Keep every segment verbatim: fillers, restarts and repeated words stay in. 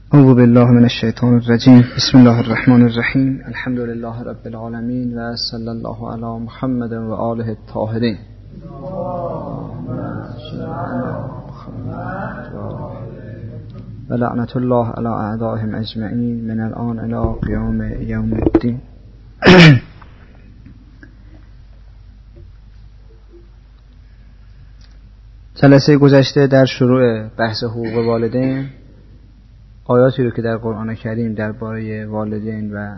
اعوذ بالله من الشیطان الرجیم. بسم الله الرحمن الرحیم. الحمد لله رب العالمین و صلی الله علی محمد و آله الطاهرین. و لعنت الله علی اعدائهم اجمعین من الان الی قیام یوم الدین. جلسه گذشته در شروع بحث حقوق والدین آیاتی رو که در قرآن کریم درباره والدین و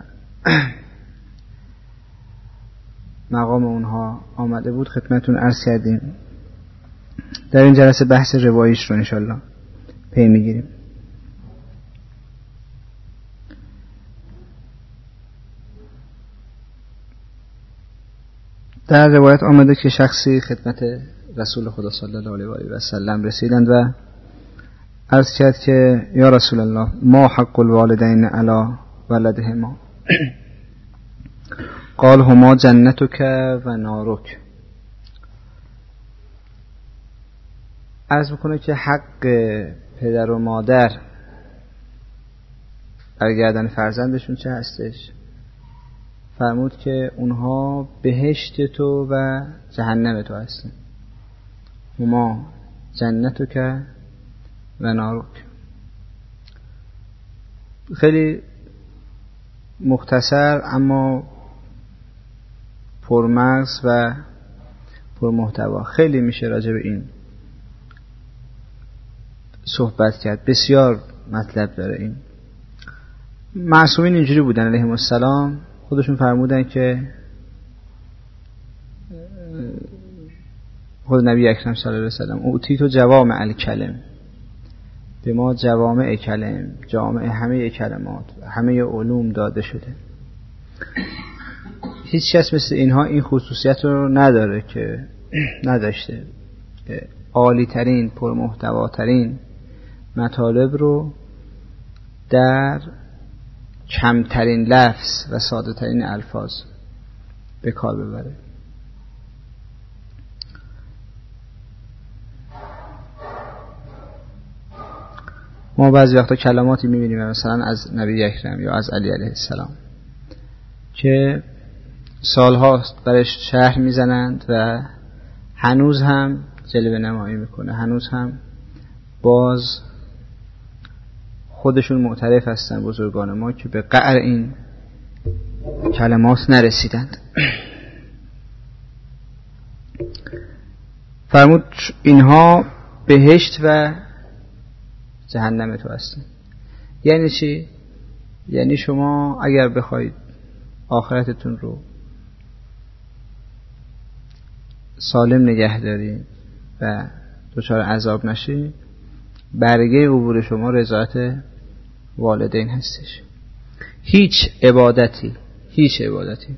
مقام اونها آمده بود خدمتتون عرض کردیم. در این جلسه بحث رواییش رو انشالله پی میگیریم. در روایت آمده که شخصی خدمت رسول خدا صلی الله علیه و آله و سلم رسیدند و عرض کرد که یا رسول الله ما حق الوالدین علی ولدهما؟ قال هما جنتک و نارک. عرض میکنه که حق پدر و مادر برگردن فرزندشون چه هستش؟ فرمود که اونها بهشت تو و جهنم تو هستن. هما جنتک و نارک. خیلی مختصر اما پرمغز و پرمحتوا. خیلی میشه راجع به این صحبت کرد. بسیار مطلب داره این. معصومین اینجوری بودن علیهم السلام. خودشون فرمودن که خود نبی اکرم صلی الله علیه و سلم اوتیتو جوامع الکلم، به ما جوامع کلم، جامع همه کلمات، همه علوم داده شده. هیچ کس مثل اینها این خصوصیت رو نداره که نداشته عالی ترین پرمحتواترین مطالب رو در کمترین لفظ و ساده ترین الفاظ به کار ببره. ما بعضی وقتا کلماتی میبینیم مثلا از نبی اکرم یا از علی علیه السلام که سالها برش شرح میزنند و هنوز هم جلوه نمایی میکنه، هنوز هم باز خودشون معترف هستن بزرگان ما که به قعر این کلمات نرسیدند. فرمود اینها بهشت و جهنم تو هستن. یعنی چی؟ یعنی شما اگر بخواید آخرتتون رو سالم نگه دارید و دچار عذاب نشید، برگه عبور شما رضایت والدین هستش. هیچ عبادتی هیچ عبادتی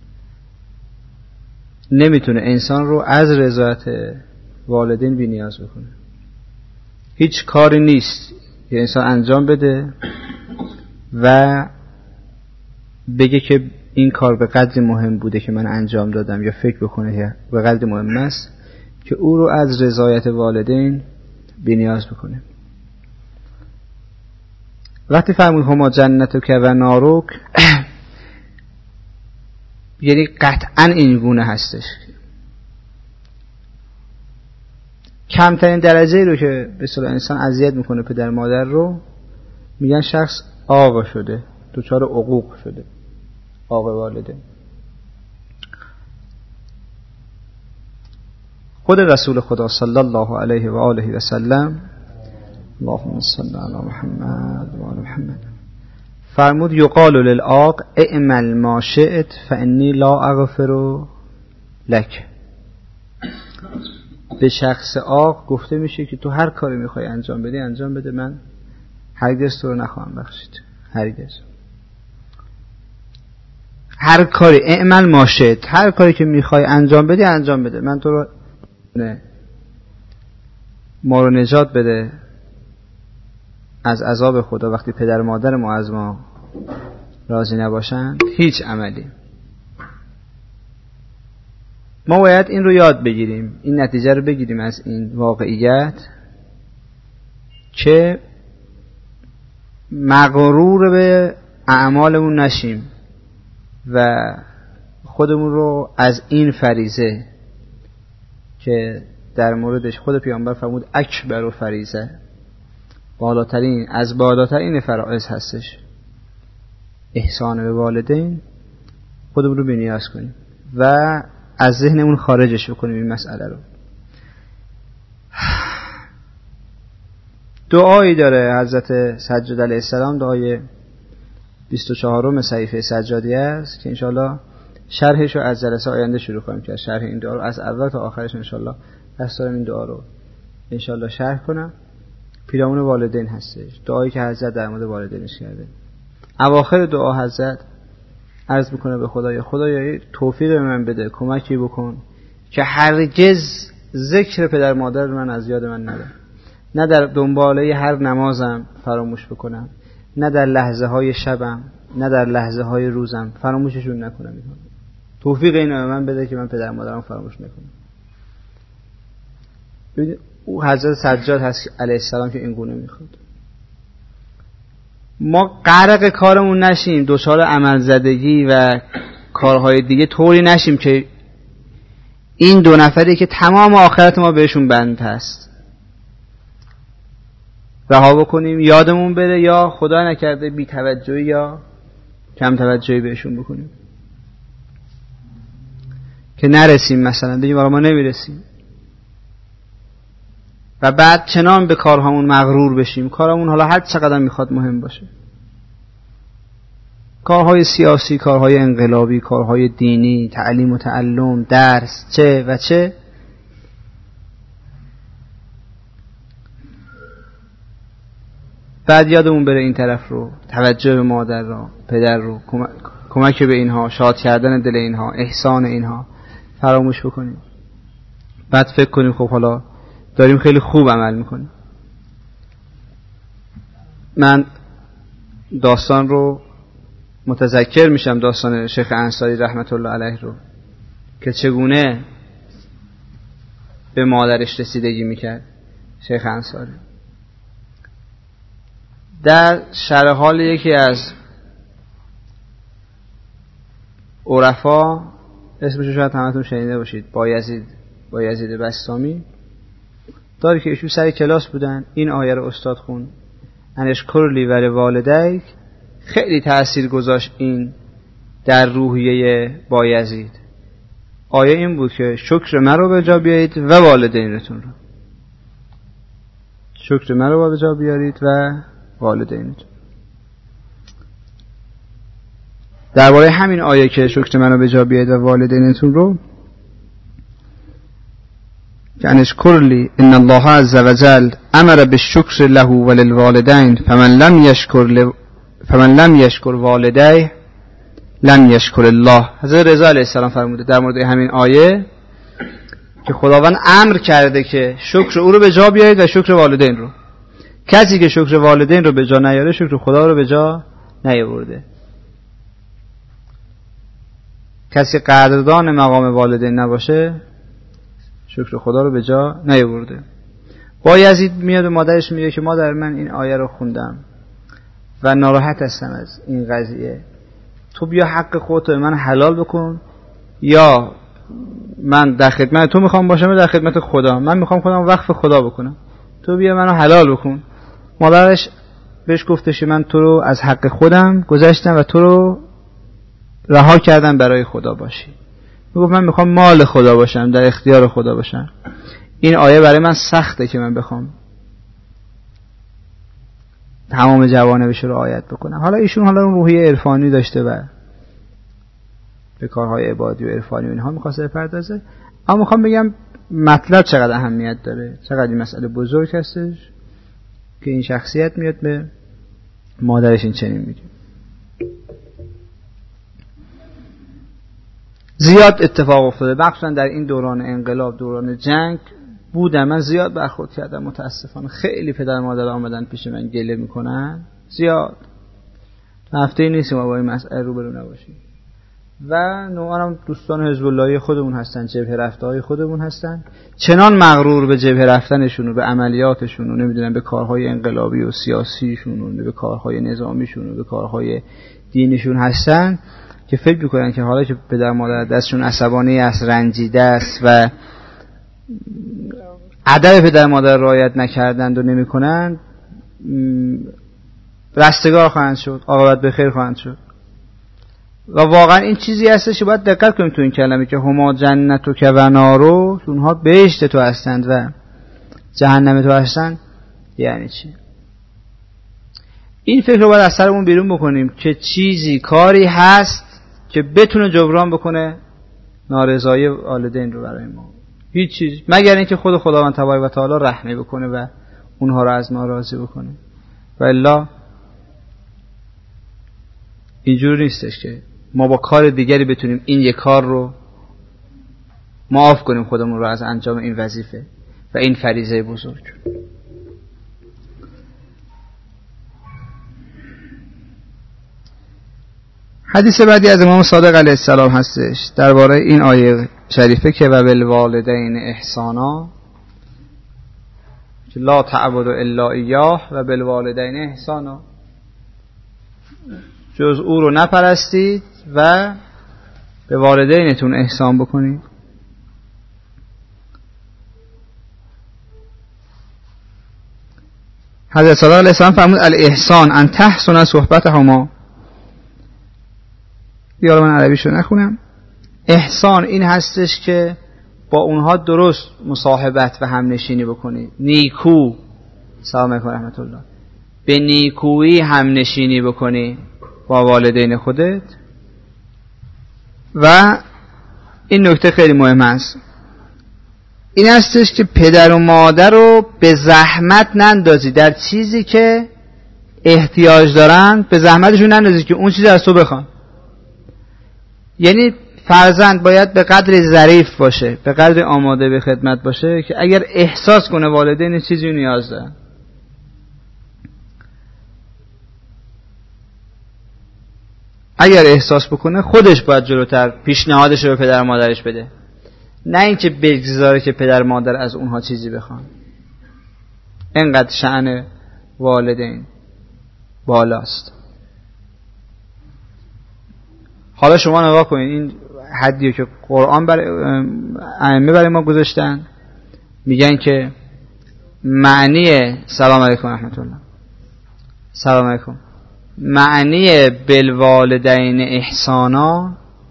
نمیتونه انسان رو از رضایت والدین بی نیاز بکنه. هیچ کاری نیست که انسان انجام بده و بگه که این کار به قدر مهم بوده که من انجام دادم، یا فکر بکنه که به قدر مهم است که او رو از رضایت والدین بی نیاز بکنه. وقتی فرمود هما جنتک و نارک یعنی قطعا این گونه هستش. کمترین درجه رو که به اصطلاح انسان اذیت میکنه پدر مادر رو میگن شخص آقا شده، دچار عقوق شده، آقا والده. خود رسول خدا صلی الله علیه و آله و سلم اللهم صل علی محمد و آل محمد فرمود یقال للعاق اعمل ما شئت فانی لا اغفر لک. به شخص عاق گفته میشه که تو هر کاری میخوای انجام بدی انجام بده، من هرگز تو رو نخواهم بخشید. هرگز. هر کاری اعمل ما شئت، هر کاری که میخوای انجام بدی انجام بده، من تو رو نه ما رو نجات بده از عذاب خدا وقتی پدر و مادر ما از ما راضی نباشن. هیچ عملی. ما باید این رو یاد بگیریم، این نتیجه رو بگیریم از این واقعیت که مغرور به اعمالمون نشیم و خودمون رو از این فریضه که در موردش خود پیامبر فرمود اکبر و فریضه، بالاترین از بالاترین فرائض هستش، احسان به والدین، خودمون رو بی‌نیاز کنیم و از ذهنمون خارجش بکنیم این مسئله رو. دعایی داره حضرت سجاد علیه السلام، دعای بیست و چهارم صحیفه سجادیه است که انشالله شرحش رو از جلسه آینده شروع کنیم که شرح این دعا رو از اول تا آخرش انشالله دست دارم این دعا رو انشالله شرح کنم. پیرامون والدین هستش، دعایی که حضرت در مورد والدینش کرده. اواخر دعا حضرت عرض میکنه به خدایا خدایا توفیق به من بده، کمکی بکن که هرگز ذکر پدر مادر من از یاد من نره، نه در دنباله هر نمازم فراموش بکنم، نه در لحظه های شبم، نه در لحظه های روزم فراموششون نکنم. توفیق اینو به من بده که من پدر مادرم فراموش نکنم. ببینید او حضرت سجاد هست علیه السلام که این گونه میخواد. ما غرق کارمون نشیم، دچار عمل زدگی و کارهای دیگه طوری نشیم که این دو نفری که تمام آخرت ما بهشون بند هست رها بکنیم، یادمون بره، یا خدا نکرده بی توجهی یا کم توجهی بهشون بکنیم که نرسیم، مثلا بگیم برای ما نمیرسیم و بعد چنان به کارهامون مغرور بشیم. کارهامون حالا هر چقدر میخواد مهم باشه، کارهای سیاسی، کارهای انقلابی، کارهای دینی، تعلیم و تعلم، درس، چه و چه، بعد یادمون بره این طرف رو، توجه به مادر رو، پدر رو، کمک به اینها، شاد کردن دل اینها، احسان اینها فراموش بکنیم. بعد فکر کنیم خب حالا داریم خیلی خوب عمل میکنیم. من داستان رو متذکر میشم، داستان شیخ انصاری رحمت الله علیه رو که چگونه به مادرش رسیدگی میکرد. شیخ انصاری در شرح حال یکی از عرفا، اسمشو شاید همتون شنیده باشید، بایزید بایزید بسطامی، داره که ایشون سر کلاس بودن، این آیه رو استاد خون انشکر لی ولی والدیک، خیلی تأثیر گذاشت این در روحیه بایزید. آیه این بود که شکر من رو به جا بیارید و والدینتون رو، شکر من رو به جا بیارید و والدینتون. درباره همین آیه که شکر من رو به جا بیارید و والدینتون رو که انشکر لی ان الله عز وجل امر بالشکر له وللوالدین فمن لم یشکر ل... فمن لم یشکر والدیه لم یشکر الله. حضرت رضا علیه السلام فرموده در مورد همین آیه که خداوند امر کرده که شکر او رو به جا بیارید و شکر والدین رو. کسی که شکر والدین رو به جا نیاره شکر خدا رو به جا نیاورده. کسی قدردان مقام والدین نباشه شکر خدا رو به جا نیاورده. بایزید میاد و مادرش میگه که مادر من این آیه رو خوندم و ناراحت هستم از این قضیه، تو بیا حق خودت من حلال بکن، یا من در خدمت تو میخوام باشم یا در خدمت خدا، من میخوام خودم وقف خدا بکنم، تو بیا منو حلال بکن. مادرش بهش گفتش من تو رو از حق خودم گذاشتم و تو رو رها کردم برای خدا باشی. میگفت من میخوام مال خدا باشم، در اختیار خدا باشم. این آیه برای من سخته که من بخوام تمام جوانبش رو رعایت بکنم. حالا ایشون حالا اون روحیه عرفانی داشته و به کارهای عبادی و عرفانی و اینها میخواسته بپردازه، اما میخوام بگم مطلب چقدر اهمیت داره، چقدر این مسئله بزرگ هستش که این شخصیت میاد به مادرش این چنین میگه. زیاد اتفاق افتاده، مخصوصا در این دوران انقلاب، دوران جنگ بودم، من زیاد برخورد کردم متاسفانه. خیلی پدر مادر آمدن پیش من گله میکنن، زیاد هفته ای نیست ما با این مسئله روبرو نباشیم. و نوعا هم دوستان حزب اللهی خودمون هستن، جبهه رفته های خودمون هستن، چنان مغرور به جبهه رفتنشون و به عملیاتشون و نمیدونم به کارهای انقلابی و سیاسیشون و به کارهای نظامیشون و به کارهای دینشون هستن که فکر میکنن که حالا که پدر مادر دستشون عصبانی است، رنجیده است و ادب پدر مادر رعایت نکردند و نمیکنن، رستگار خواهند شد، عاقبت به خیر خواهند شد. و واقعا این چیزی هستش که باید دقت کنیم تو این کلمه که هما جنت و که و نارو، اونها بهشت تو هستند و جهنم تو هستند. یعنی چی؟ این فکر رو باید از سرمون بیرون بکنیم که چیزی کاری هست که بتونه جبران بکنه نارضایی والدین رو برای ما. هیچ چیز مگر اینکه خود خداوند تبارک و تعالی رحمی بکنه و اونها رو از ما راضی بکنه. و الا اینجور نیستش که ما با کار دیگری بتونیم این یک کار رو معاف کنیم خودمون رو از انجام این وظیفه و این فریضه بزرگ. حدیث بعدی از امام صادق علیه السلام هستش درباره این آیه شریفه که و بالوالدین احسانا، که لا تعبدوا الا ایاه و بالوالدین احسانا، جز او رو نپرستید و به والدینتون احسان بکنید. حضرت صادق علیه السلام فرمود الاحسان ان تحسن صحبتهما. دیگه من عربیشو نخونم. احسان این هستش که با اونها درست مصاحبت و همنشینی بکنی، نیکو، سلام علیکم رحمت الله، به نیکویی همنشینی بکنی با والدین خودت. و این نکته خیلی مهم است، این هستش که پدر و مادر رو به زحمت نندازی در چیزی که احتیاج دارن، به زحمتشون نندازی که اون چیز از تو بخوان. یعنی فرزند باید به قدر ظریف باشه، به قدر آماده به خدمت باشه که اگر احساس کنه والدین چیزی نیاز دارن، اگر احساس بکنه خودش باید جلوتر پیشنهادش رو به پدر مادرش بده، نه اینکه بگذاره که پدر مادر از اونها چیزی بخوان. اینقدر شأن والدین بالاست. حالا شما نگاه کنید این حدیو که قرآن برای ائمه برای ما گذاشتن، میگن که معنی سلام علیکم رحمت الله، سلام علیکم، معنی بالوالدین احسانا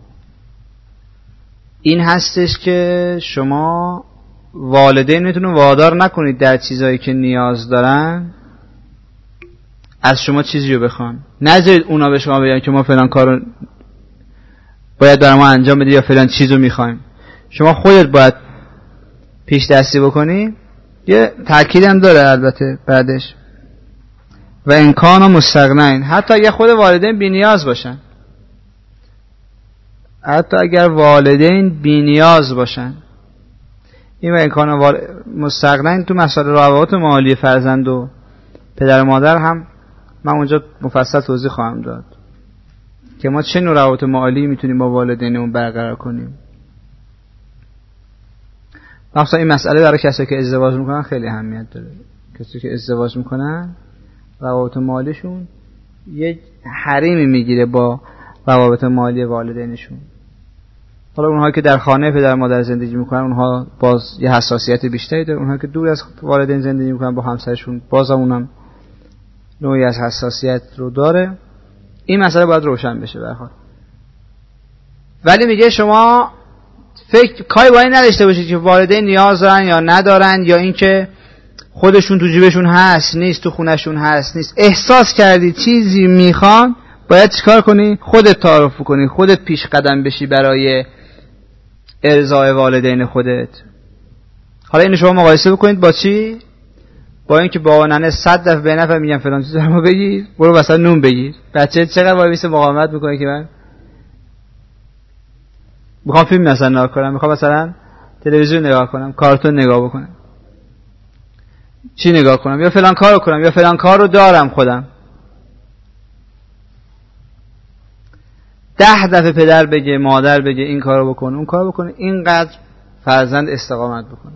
این هستش که شما والدینتون رو وادار نکنید در چیزایی که نیاز دارن از شما چیزی رو بخوان. نذارید اونا به شما بگن که ما فلان کارو باید برای ما انجام بدید یا فلان چیزو میخوایم. شما خودت باید پیش دستی بکنی. یه تأکیدم داره البته بعدش، و امکان مستغنین، حتی اگر خود والدین بی نیاز باشن، حتی اگر والدین بی نیاز باشن، این و امکان وال... مستغنین تو مسائل روابط مالی فرزند و پدر و مادر هم من اونجا مفصل توضیح خواهم داد که ما چه نوع روابط مالی میتونیم با والدینمون برقرار کنیم. مثلا این مسئله برای کسایی که ازدواج میکنن خیلی اهمیت داره. کسایی که ازدواج میکنن روابط مالیشون یه حریمی میگیره با روابط مالی والدینشون. حالا اونها که در خانه پدر مادر زندگی میکنن اونها باز یه حساسیت بیشتری داره، اونها که دور از والدین زندگی میکنن با همسرشون باز اونم نوعی از حساسیت رو داره. این مسئله باید روشن بشه برخواد. ولی میگه شما فکر کاری با این نداشته باشید که والدین نیاز دارن یا ندارن، یا اینکه خودشون تو جیبشون هست نیست، تو خونشون هست نیست. احساس کردی چیزی میخوان، باید چیکار کنی؟ خودت تعارف کنی، خودت پیش قدم بشی برای ارضای والدین خودت. حالا اینو شما مقایسه بکنید با چی؟ با اینکه با ننه صد دفعه به نفر میگم فلان چیز رو بگیر، برو وسط نون بگیر. بچه چقدر وای میسه مقاومت میکنه که من میخوام فیلم مثلا نگاه کنم، میخوام مثلا تلویزیون نگاه کنم، کارتون نگاه بکنم، چی نگاه کنم، یا فلان کارو کنم، یا فلان کارو دارم خودم. ده دفعه پدر بگه مادر بگه این کارو بکن اون کارو بکنه، اینقدر فرزند استقامت بکنه.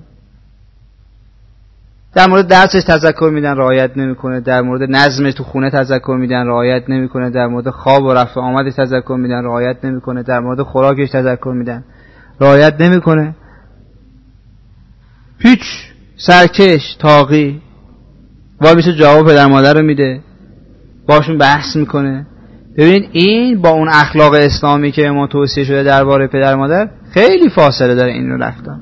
در مورد درسش تذکر میدن رعایت نمیکنه، در مورد نظمش تو خونه تذکر میدن رعایت نمیکنه، در مورد خواب و رفت و آمدش تذکر میدن رعایت نمیکنه، در مورد خوراکش تذکر میدن رعایت نمیکنه. هیچ، سرکش، طاغی، وای میشه جواب پدر مادر رو میده، باشون بحث میکنه. ببینید این با اون اخلاق اسلامی که ما توصیه شده درباره پدر مادر خیلی فاصله داره این رو رفتن.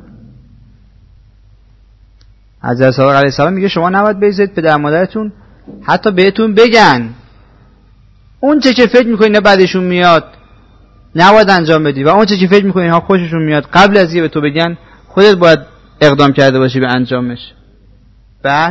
حضرت صادق علیه السلام میگه شما نباید بذارید پدر مادرتون حتی بهتون بگن اون چه که فکر میکنین بعدشون میاد نباید انجام بدی، و اون چه که فکر میکنین اینها خوششون میاد قبل از اینکه به تو بگن خودت باید اقدام کرده باشی به انجامش. بعد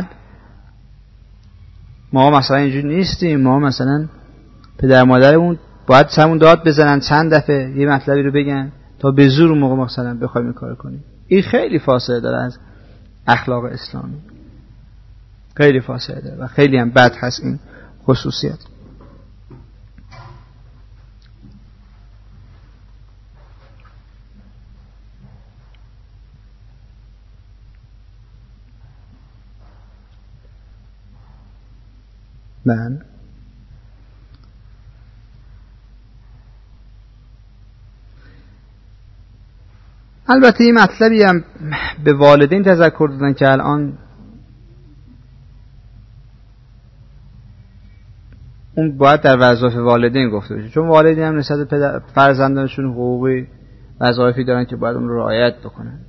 ما مثلا اینجوری نیستیم، ما مثلا پدر مادرمون باید همون داد بزنن چند دفعه یه مطلبی رو بگن تا به زور اون موقع مثلا بخوایم این کار کنیم. این خیلی فاصله داره از اخلاق اسلامی، خیلی فاصله داره و خیلی هم بد هست این خصوصیت. من البته این مطلبی هم به والدین تذکر دادن که الان اون باید در وظایف والدین گفته بشه، چون والدین هم نسبت به فرزندانشون حقوقی وظایفی دارن که باید اون رو رعایت بکنن.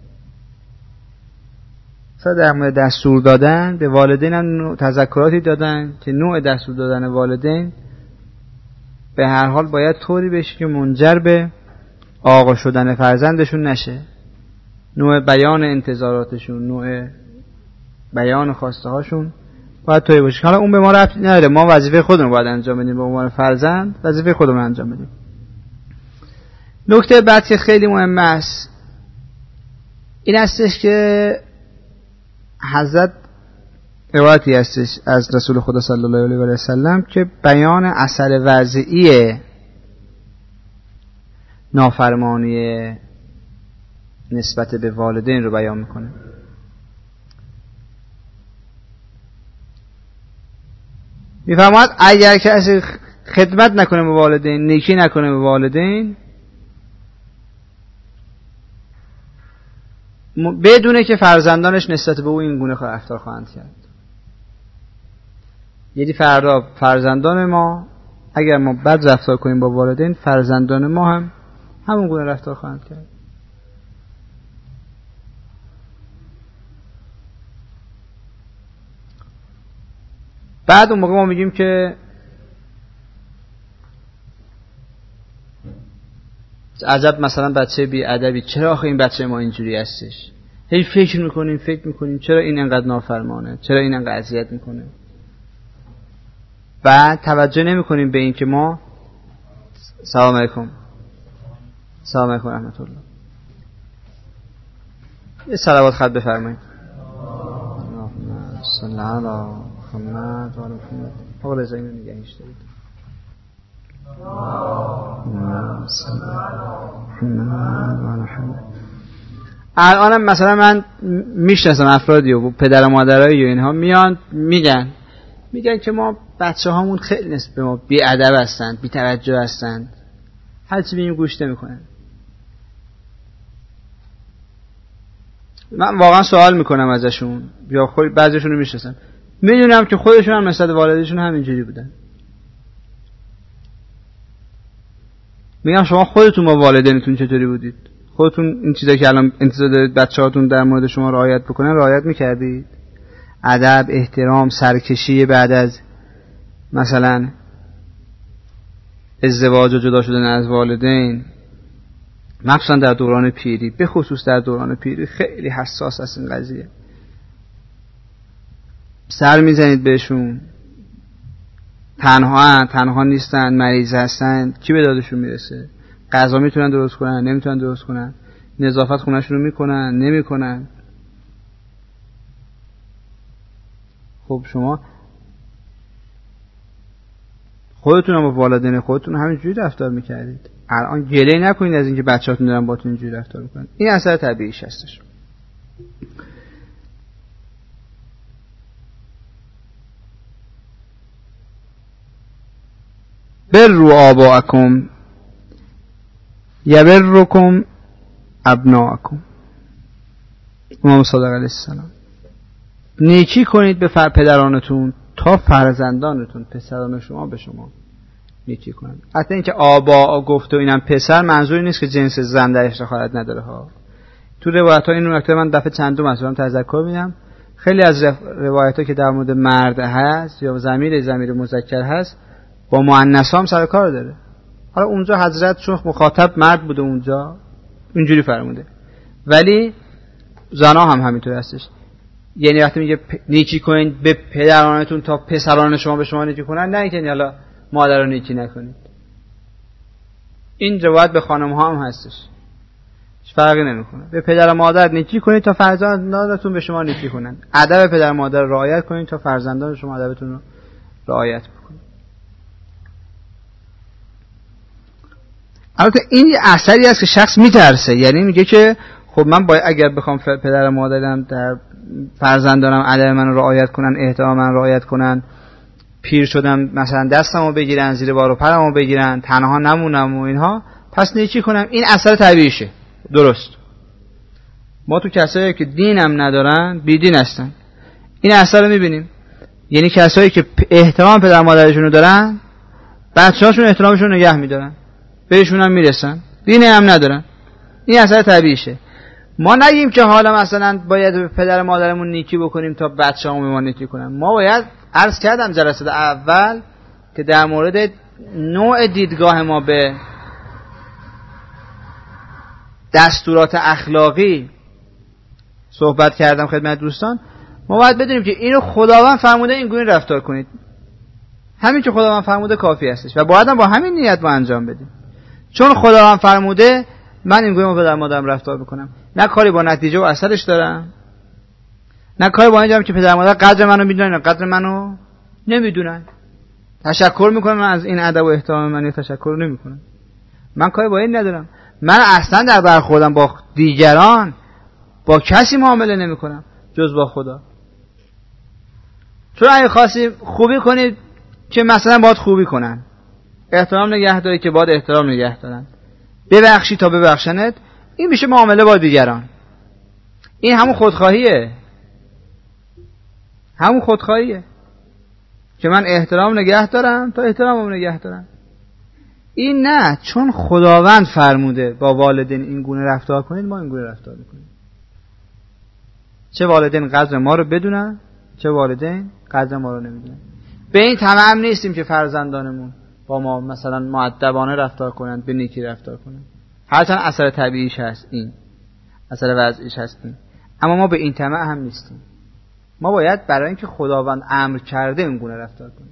مثلا در مورد دستور دادن به والدین هم تذکراتی دادن که نوع دستور دادن والدین به هر حال باید طوری بشه که منجر به آقا شدن فرزندشون نشه، نوع بیان انتظاراتشون، نوع بیان خواسته هاشون باید طوری باشه. حالا اون به ما ربطی نداره، ما وظیفه خودمون باید انجام بدیم، به عنوان فرزند وظیفه خودمون انجام بدیم. نکته بعد که خیلی مهم است این هستش که حضرت روایتی هستش از رسول خدا صلی الله علیه و سلم که بیان اثر وضعی نافرمانی نسبت به والدین رو بیان میکنه. میفرماید اگر کسی خدمت نکنه به والدین، نیکی نکنه به والدین، بدونه که فرزندانش نسبت به او این گونه رفتار خواهند کرد. یعنی فردا فرزندان ما اگر ما بد رفتار کنیم با والدین، فرزندان ما هم همون گونه رفتار خواهند کرد. بعد اون موقع ما میگیم که عجب مثلا بچه بی ادبی، چرا آخه این بچه ما اینجوری هستش؟ هی فکر میکنیم فکر میکنیم چرا این انقدر نافرمانه، چرا این انقدر اذیت میکنه، و توجه نمیکنیم به این که ما سلام علیکم سلام علیکم رحمت الله یه صلوات خط بفرمایید. صلی الله علی محمد و علی محمد. آقا رضا اینو نگهش دارید. الان مثلا من میشناسم افرادی و پدر و مادرایی و اینها میان میگن میگن که ما بچه هامون خیلی نسبت به ما بی ادب هستند، بی توجه هستند، هر چی بگیم گوش نمیکنن. من واقعا سوال میکنم ازشون، یا خود بعضیشون رو میشناسم، میدونم که خودشون هم نسبت والدینشون همینجوری بودن. میگم شما خودتون با والدینتون چطوری بودید؟ خودتون این چیزایی که الان انتظار دارید بچه‌هاتون در مورد شما رعایت بکنن رعایت میکردید؟ ادب، احترام، سرکشی بعد از مثلا ازدواج و جدا شدن از والدین، مخصوصا در دوران پیری، به خصوص در دوران پیری خیلی حساس است این قضیه. سر میزنید بهشون، تنها تنها نیستن، مریض هستن، کی به دادشون میرسه؟ غذا میتونن درست کنن، نمیتونن درست کنن، نظافت خونه‌شون رو میکنن، نمیکنن. خب شما خودتون هم با والدین خودتون همینجوری رفتار میکردید. الان گله نکنید از اینکه بچه‌هاتون دارن باهاتون اینجوری رفتار میکنن. این اثر طبیعیش هستش. بروا آباءکم یبرکم ابناءکم. امام صادق علیه السلام: نیکی کنید به پدرانتون تا فرزندانتون، پسران شما به شما نیکی کنند. حتی اینکه آبا گفت و اینم پسر، منظوری نیست که جنس زن درش دخالت نداره ها. تو روایت ها این نکته من دفعه چندم مثلا تذکر میدم، خیلی از روایت ها که در مورد مرد هست یا ضمیر ضمیر مذکر هست با مؤنث هم سر کار داره. حالا اونجا حضرت چون مخاطب مرد بوده اونجا اینجوری فرموده، ولی زنا هم همینطور هستش. یعنی وقتی میگه نیکی کنید به پدرانتون تا پسران شما به شما نیکی کنن، نه اینکه حالا مادر رو نیکی نکنید. این روایت به خانم ها هم هستش، فرقی نمیکنه. به پدر و مادر نیکی کنید تا فرزندانتون به شما نیکی کنن. ادب پدر و مادر رو رعایت کنید تا فرزندان شما ادبتون رو رعایت بکنید. البته این یه اثری است که شخص میترسه، یعنی میگه که خب من باید اگر بخوام پدر و مادرم در فرزندانم ادب منو رعایت کنن، احترام من رعایت کنن، پیر شدم مثلا دستمو بگیرن، زیر بار و پرمو بگیرن، تنها نمونم و اینها، پس نیکی کنم. این اثر طبیعیشه، درست. ما تو کسایی که دینم ندارن بی دین هستن، این اثر رو میبینیم. یعنی کسایی که احترام پدر مادرشون رو دارن، بچه‌هاشون احترامشون رو نگه میدارن، بهشون هم میرسن، دین هم ندارن. این اثر طبیعیشه. ما نگیم که حالا مثلا باید به پدر مادرمون نیکی بکنیم تا بچه‌هامون به ما نیکی کنن. ما باید، عرض کردم جلسه اول که در مورد نوع دیدگاه ما به دستورات اخلاقی صحبت کردم خدمت دوستان. ما باید بدونیم که اینو خداوند فرموده اینگونه رفتار کنید. همین که خداوند فرموده کافی هستش و باید هم با همین نیت ما انجام بدیم. چون خداوند فرموده من اینگونه با پدر مادرم رفتار بکنم. نه کاری با نتیجه و اثرش دارم، نه کاری با اینجام که پدر مادر قدر منو میدونن قدر منو نمیدونن. تشکر میکنم از این ادب و احترام من، تشکر نمیکنم. من کاری با این ندارم. من اصلا در برخوردم با دیگران با کسی معامله نمیکنم جز با خدا. چون اگه خواستی خوبی کنید که مثلا باید خوبی کنن، احترام نگه داری که باید احترام نگه دارن، ببخشی تا ببخشنت، این میشه معامله با دیگران. این همون خودخواهیه، همون خودخواهیه که من احترام نگه دارم تا احترامم نگه دارم. این نه، چون خداوند فرموده با والدین این گونه رفتار کنید، ما این گونه رفتار میکنیم. چه والدین قدر ما رو بدونن، چه والدین قدر ما رو نمیدونن. به این تمام نیستیم که فرزندانمون با ما مثلا مؤدبانه رفتار کنند، به نیکی رفتار کنند. هرچند اثر طبیعیش هست این، اثر وضعیش هست این، اما ما به این طمع هم نیستیم. ما باید برای اینکه خداوند امر کرده این گونه رفتار کنیم.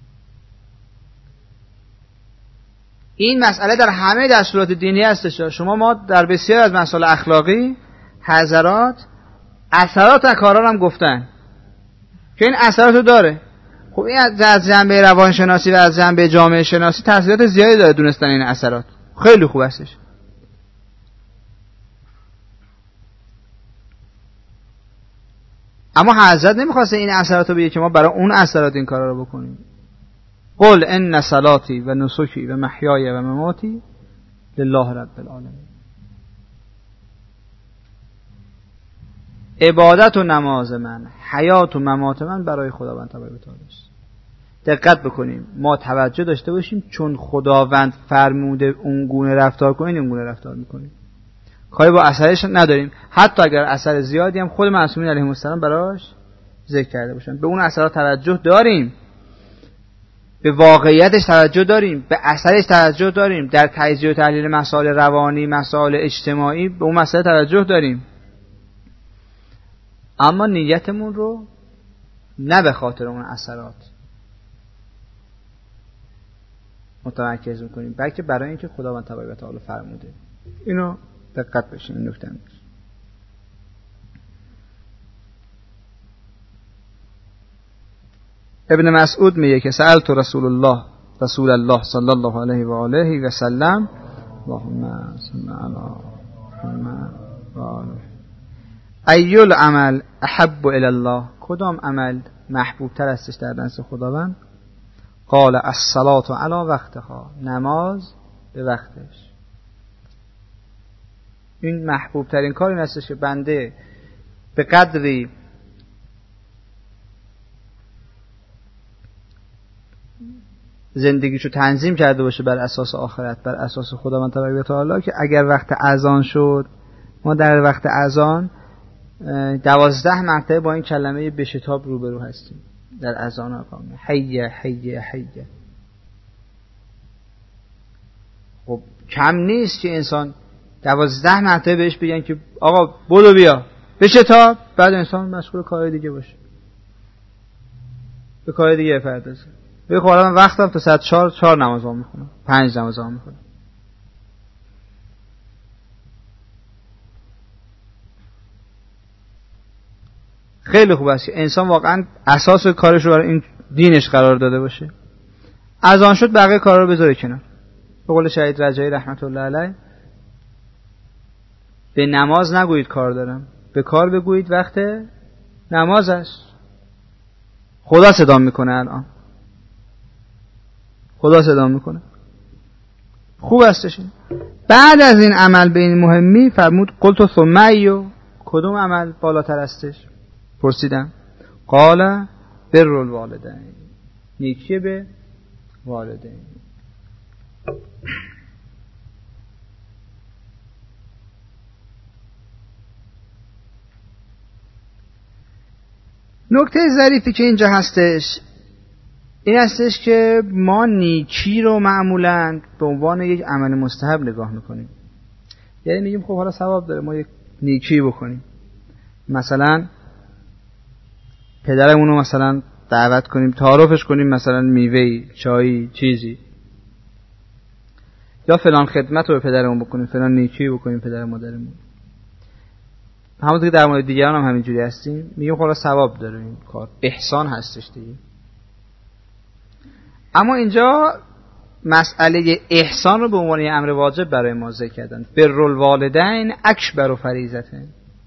این مسئله در همه دستورات دینی هستش. شما ما در بسیار از مسائل اخلاقی حضرات اثرات کارا هم گفتن که این اثراتو داره. خب این از جنبه روانشناسی و از جنبه جامعه شناسی تاثیرات زیادی داره دونستن این اثرات. خیلی خوب هستش. اما حضرت نمیخواسته این اثرات رو بگه که ما برای اون اثرات این کارا رو بکنیم. قل ان صلاتی و نسکی و محیای و مماتی لله رب العالمین. عبادت و نماز من، حیات و ممات من برای خداوند تبارک و تعالی است. دقت بکنیم، ما توجه داشته باشیم، چون خداوند فرموده اون گونه رفتار کنین اون گونه رفتار میکنیم. کاری با اثرش نداریم، حتی اگر اثر زیادی هم خود معصومین علیهم السلام براش ذکر کرده باشن. به اون اثرات توجه داریم، به واقعیتش توجه داریم، به اثرش توجه داریم، در تجزیه و تحلیل مسائل روانی، مسائل اجتماعی به اون مسائل توجه داریم، اما نیتمون رو نه به خاطر اون اثرات متمرکز میکنیم، بلکه برای اینکه خداوند تبارک و تعالی فرموده. اینو دقت بشین، این نکته است. ابن مسعود میگه که سألت رسول الله رسول الله صلی الله علیه و آله و سلم اللهم صل علی محمد و آله. ای العمل احب الی الله، کدام عمل محبوب تر استش در نزد خداوند؟ قال الصلاة علی وقتها، نماز به وقتش. این محبوب ترین کار این استش که بنده به قدری زندگیشو تنظیم کرده باشه بر اساس آخرت، بر اساس خداوند تبارک و تعالی، که اگر وقت اذان شد ما در وقت اذان دوازده مرتبه با این کلمه بشتاب روبرو هستیم در اذان اقامه، حی حی حی. خب کم نیست که انسان دوازده مرتبه بهش بگن که آقا بدو بیا بشتاب، بعد انسان مشغول کار دیگه باشه، به کار دیگه بپردازه. به خدا من وقتم تا ساعت چهار چهار نماز میخونم، پنج نماز میخونم. خیلی خوب است که انسان واقعا اساس کارش رو برای این دینش قرار داده باشه. اذان شد بقیه کارا رو بذاره کنار. به قول شهید رجایی رحمت الله علیه، به نماز نگویید کار دارم، به کار بگویید وقت نماز است. خدا صدا میکنه، الان خدا صدا میکنه. خوب استش. بعد از این عمل به این مهمی فرمود قلت ثم ایو، کدوم عمل بالاتر استش؟ پرسیدم. قال بر الوالدین، نیکی به والدین. نکته ظریفی که اینجا هستش این هستش که ما نیکی رو معمولاً به عنوان یک عمل مستحب نگاه میکنیم. یعنی میگیم خب حالا ثواب داره ما یک نیکی بکنیم، مثلا پدرمون رو مثلا دعوت کنیم، تعارفش کنیم، مثلا میوه‌ای، چایی، چیزی، یا فلان خدمت رو به پدرمون بکنیم، فلان نیکی بکنیم پدر مادرمون. همونطور که در مورد دیگران هم همینجوری هستیم، میگیم خب ثواب داره این کار، احسان هستش دیگه. اما اینجا مسئله احسان رو به عنوان یه امر واجب برای ما ذکر کردن. بر الوالدین اکبر فریضته،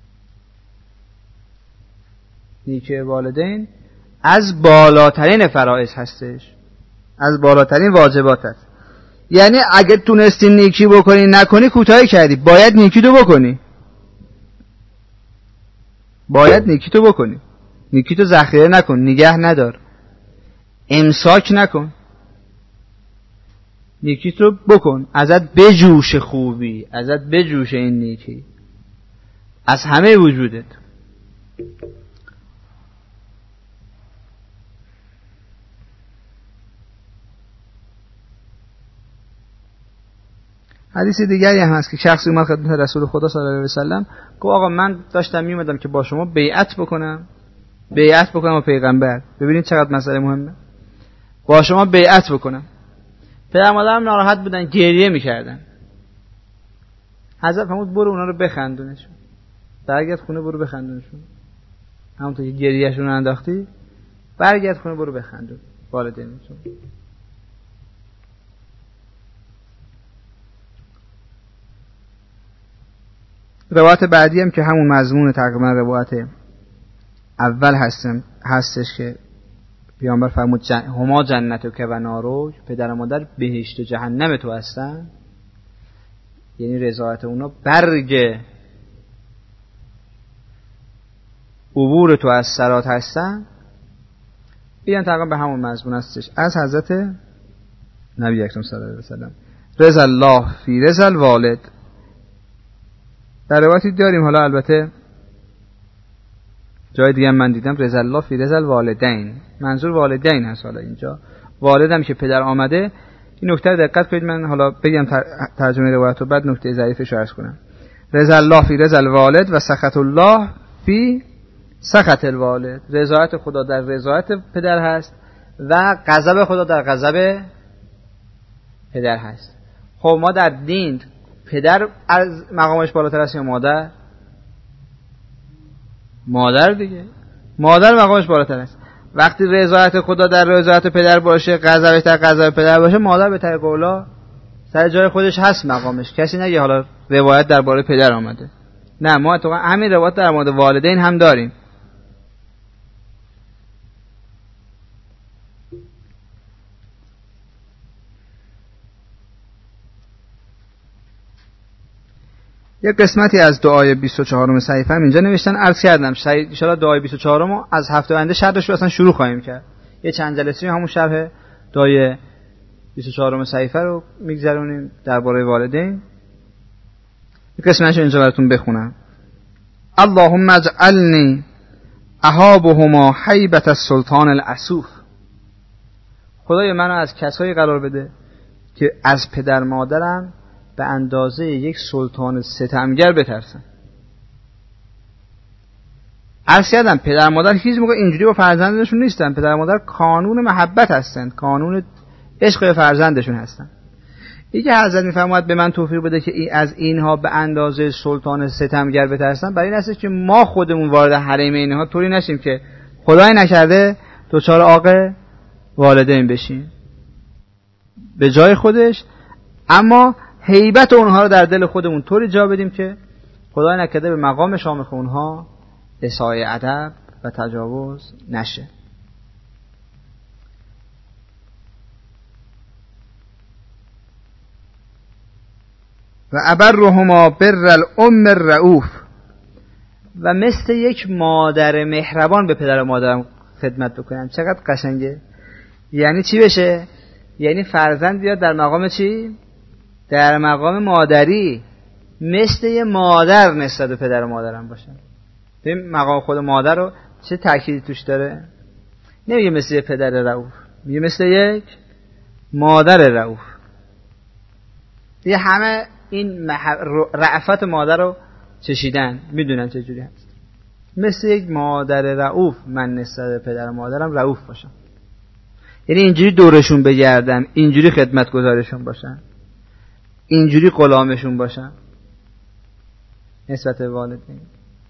نیکی والدین از بالاترین فرائض هستش، از بالاترین واجبات هست. یعنی اگه تونستی نیکی بکنی نکنی کوتاهی کردی، باید نیکی تو بکنی، باید نیکی تو بکنی. نیکی تو ذخیره نکن، نگه ندار، امساک نکن، نیکی تو بکن، ازت بجوش خوبی، ازت بجوش این نیکی از همه وجودت. حدیث دیگری هم هست که شخصی اومد خدمت رسول خدا صلی الله علیه و سلم گفت آقا من داشتم میومدم که با شما بیعت بکنم، بیعت بکنم با پیغمبر. ببینید چقدر مسئله مهمه، با شما بیعت بکنم. پدر مادرم ناراحت بودن، گریه میکردن. حضرت فرمود برو اونا رو بخندونشون، برگرد خونه برو بخندونشون. همونطور که گریهشون انداختی برگرد خونه برو بخندون والدینتون. روایت بعدی هم که همون مضمون تقریبا روایت اول هستم هستش که پیامبر فرمود جن... هما جنت که و ناروج، پدر و مادر بهشت و جهنم تو هستن. یعنی رضایت اونا برگ عبور تو از صراط هستن. بیان تقریبا به همون مضمون هستش از حضرت نبی اکرم صلی الله علیه و سلم. رضا الله فی رضا الوالد. در روایتی داریم، حالا البته جای دیگه من دیدم رضا الله فی رضا الوالدین، منظور والدین هست. حالا اینجا والدم که پدر آمده. این نکته دقت کنید، من حالا بگم ترجمه روایت رو بعد نکته ظریفش رو عرض کنم. رضا الله فی رضا الوالد و سخط الله فی سخط الوالد. رضایت خدا در رضایت پدر هست و غضب خدا در غضب پدر هست. خب ما در دین پدر از مقامش بالاتر است یا مادر؟ مادر دیگه، مادر مقامش بالاتر است. وقتی رضایت خدا در رضایت پدر باشه، غضبش در غضب پدر باشه، مادر به طریق اولا سر جای خودش هست مقامش، کسی نگه حالا روایت درباره پدر آمده. نه، ما اتفاقا همین روایت در مورد والدین هم داریم. یک قسمتی از دعای بیست و چهارم صحیفه هم اینجا نوشتن، عرض کردم ان شاء الله دعای بیست و چهارم رو از هفته آینده شرحش رو اصلا شروع خواهیم کرد. یه چند جلسه همون شرح دعای بیست و چهارم صحیفه رو میگذرونیم درباره والدین. یک قسمتش اینجا براتون بخونم. اللهم اجعلنی اهابهما حیبة السلطان الاسوف. خدای منو از کسایی قرار بده که از پدر مادرم به اندازه یک سلطان ستمگر بترسن. عرض کردم پدر مادر هیچ موقع اینجوری با فرزندشون نیستن. پدر مادر کانون محبت هستن، کانون عشق فرزندشون هستن. اینکه حضرت میفرماید به من توفیق بده که از اینها به اندازه سلطان ستمگر بترسن، برای این است که ما خودمون وارد حریم اینها طوری نشیم که خدای نکرده دوچار عاق والدین بشیم به جای خودش، اما هیبت اونها رو در دل خودمون طوری جا بدیم که خدای نکرده به مقام شامخ اونها اساءه ادب و تجاوز نشه. و ابرهما بر الام الرؤوف. و مثل یک مادر مهربان به پدر و مادرم خدمت بکنم. چقدر قشنگه. یعنی چی بشه؟ یعنی فرزند بیاد در مقام چی؟ در مقام مادری، مثل یه مادر نسبت به پدر و مادرم باشه. ببین مقام خود مادر رو چه تأکیدی توش داره. نمیگه مثل یه پدر رؤوف، میگه مثل یک مادر رؤوف. یه همه این رأفت مادر رو چشیدن، میدونن چه جوری هست. مثل یک مادر رؤوف من نسبت به پدر و مادرم رؤوف باشم. یعنی اینجوری دورشون بگردم، اینجوری خدمتگزارشون باشم، اینجوری غلامشون باشم نسبت به والدین.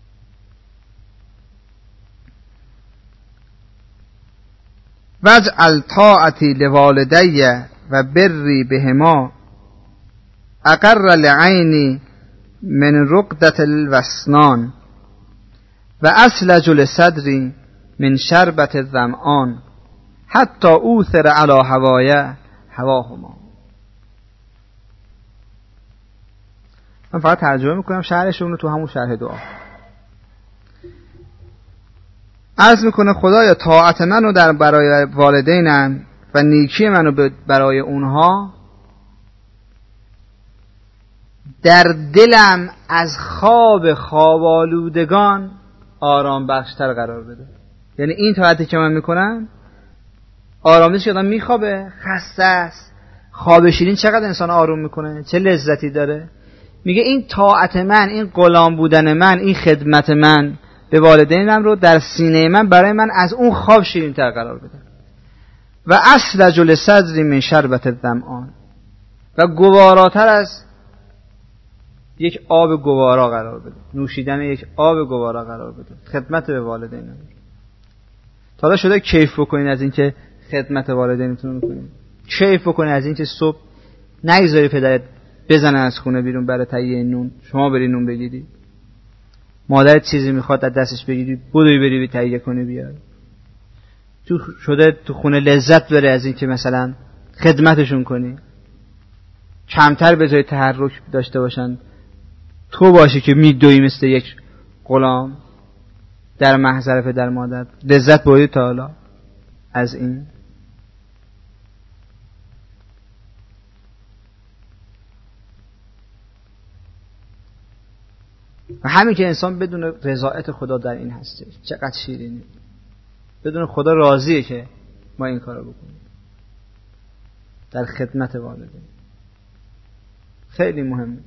واجعل طاعتی لوالدی و بری بهما اقر لعینی من رقدة الوسنان و اسلج لصدری من شربة الظمآن حتی اوثر علی هوایه هواهما. من فقط ترجمه میکنم، شرحشون رو تو همون شرح دعا. عرض میکنه خدایا طاعت منو در برای والدینم و نیکی منو برای اونها در دلم از خواب خوابالودگان آرام بخشتر قرار بده. یعنی این طاعتی که من میکنم، آرامش که آدم میخوابه خسته است، خواب شیرین چقدر انسان آروم میکنه، چه لذتی داره. میگه این طاعت من، این غلام بودن من، این خدمت من به والدینم رو در سینه من برای من از اون خواب شیرین تر قرار بده. و اسلج لصدری من شربة الظمآن، و گواراتر از یک آب گوارا قرار بده، نوشیدن یک آب گوارا قرار بده خدمت به والدینم. تا حالا شده کیف بکنین از این که خدمت والدینتون رو کنین؟ کیف بکنین از این که صبح نگذاری پدرت بزنه از خونه بیرون برای تهیه نون، شما بری نون بگیری؟ مادرت چیزی میخواد از دستش بگیری، بودوی بری به تهیه کنی بیاری؟ تو شده تو خونه لذت بره از این که مثلا خدمتشون کنی؟ کمتر به جای تحرک داشته باشن، تو باشی که میدوی مثل یک غلام در محضر پدر مادر؟ لذت بردی تا حالا از این؟ و همین که انسان بدون رضایت خدا در این هسته، چقدر شیرینه. بدون خدا راضیه که ما این کارو بکنیم در خدمت والدین. خیلی مهمه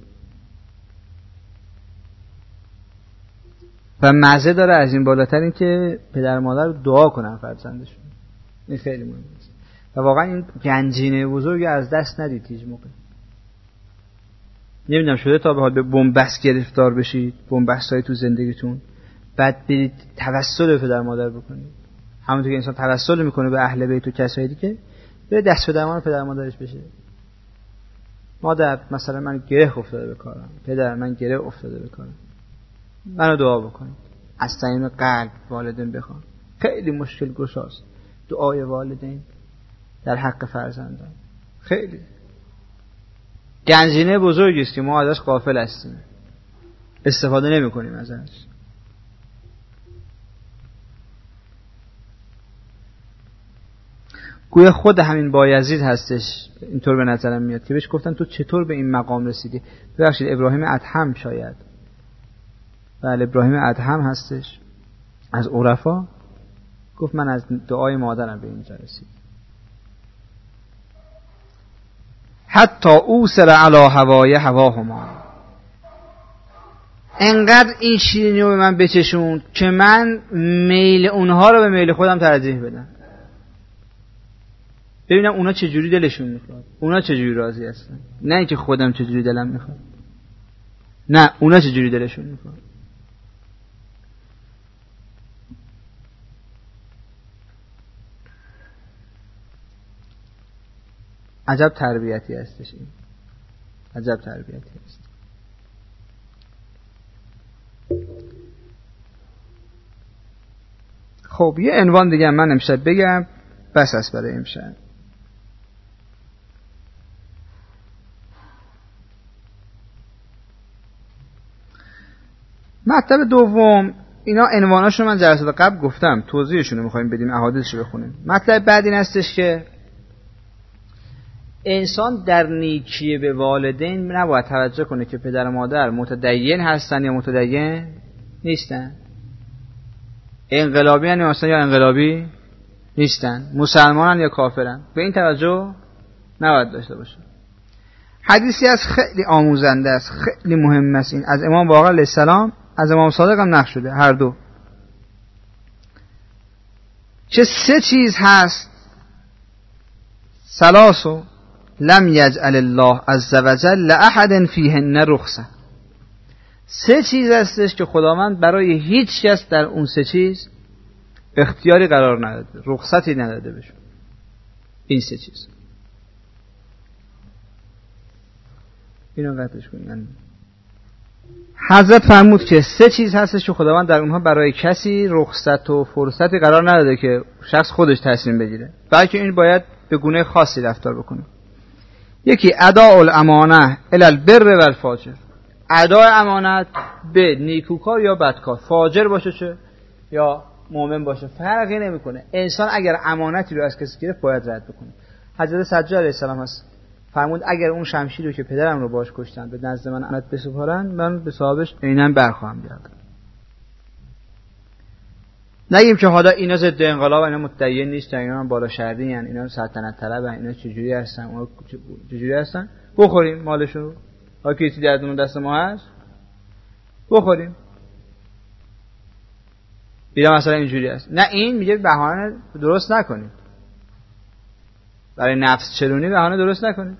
و مزه داره از این بالاتر این که پدر مادر رو دعا کنن فرزندشون. این خیلی مهمه و واقعا این گنجینه بزرگی از دست ندید هیچ موقع. نمیدونم شده تا به حال به بنبست گرفتار بشید، بنبستای تو زندگیتون، بعد برید توسل به پدر مادر بکنید. همونطور که انسان توسل میکنه به اهل بیت و کسایی دیگه، بره دست به درمان پدر مادرش بشه. مادر مثلا من گره افتاده به کارم، پدر من گره افتاده به کارم، منو دعا بکنید. از صمیم قلب والدین بخوان. خیلی مشکل گشاست دعای والدین در حق فرزندان. خیلی گنجینه بزرگی است که ما ازش غافل هستیم، استفاده نمی کنیم ازش. گویا خود همین بایزید هستش اینطور به نظرم میاد که بهش گفتن تو چطور به این مقام رسیدی؟ ببخشید ابراهیم ادهم، شاید بله ابراهیم ادهم هستش از عرفا، گفت من از دعای مادرم به اینجا رسید. حتی اوصل علی هوای هواهما، انقدر این شیرینی رو به من بچشون که من میل اونها رو به میل خودم ترجیح بدم، ببینم اونا چه جوری دلشون میخواد، اونا چه جوری راضی هستن، نه اینکه خودم چه جوری دلم میخواد، نه اونا چه جوری دلشون میخواد. عجب تربیتی هستش این، عجب تربیتی هست. خب یه عنوان دیگه من امشب بگم بس است برای امشب. مطلب دوم، اینا عنواناشو من جلسات قبل گفتم، توضیحشون رو می‌خوایم بدیم، احادیثشو بخونیم. مطلب بعد این هستش که انسان در نیکی به والدین نباید توجه کنه که پدر و مادر متدین هستن یا متدین نیستن، انقلابی هستن یا انقلابی نیستن، مسلمانن یا کافرن، به این توجه نباید داشته باشه. حدیثی از خیلی آموزنده است، خیلی مهم است این، از امام باقر علیه السلام، از امام صادق هم نقل شده، هر دو، که سه چیز هست ثلاثو لم یجعل الله عز وجل لأحد فیهن رخصه، سه چیز هستش که خداوند برای هیچ کس در اون سه چیز اختیاری قرار نداده، رخصتی نداده بهشون. این سه چیز اینو قطعش کنید. حضرت فرمود که سه چیز هستش که خداوند در اونها برای کسی رخصت و فرصتی قرار نداده که شخص خودش تصمیم بگیره، بلکه این باید به گونه خاصی رفتار بکنه. یکی اداء الامانه الی البر و الفاجر، ادای امانت به نیکوکار یا بدکار، فاجر باشه چه یا مؤمن باشه فرقی نمیکنه. انسان اگر امانتی رو از کسی گرفت باید رد بکنه. حضرت سجاد علیه السلام هست فرمود اگر اون شمشیر رو که پدرم رو باش کشتن به نزد من امانت بسپارن، من به صاحبش عیناً برخواهم گردد. نگیم که حالا اینا ضد انقلاب، اینا متدین نیستن، اینا هم بالا شهری ان، اینا سلطنت طلبن، اینا چجوری هستن، اونا چجوری هستن، بخوریم مالشون رو، ها که چیزی از اون دست ما هست بخوریم. اینا مثلا اینجوری هست. نه، این میگه بهانه درست نکنید، برای نفس چرونی بهانه درست نکنید.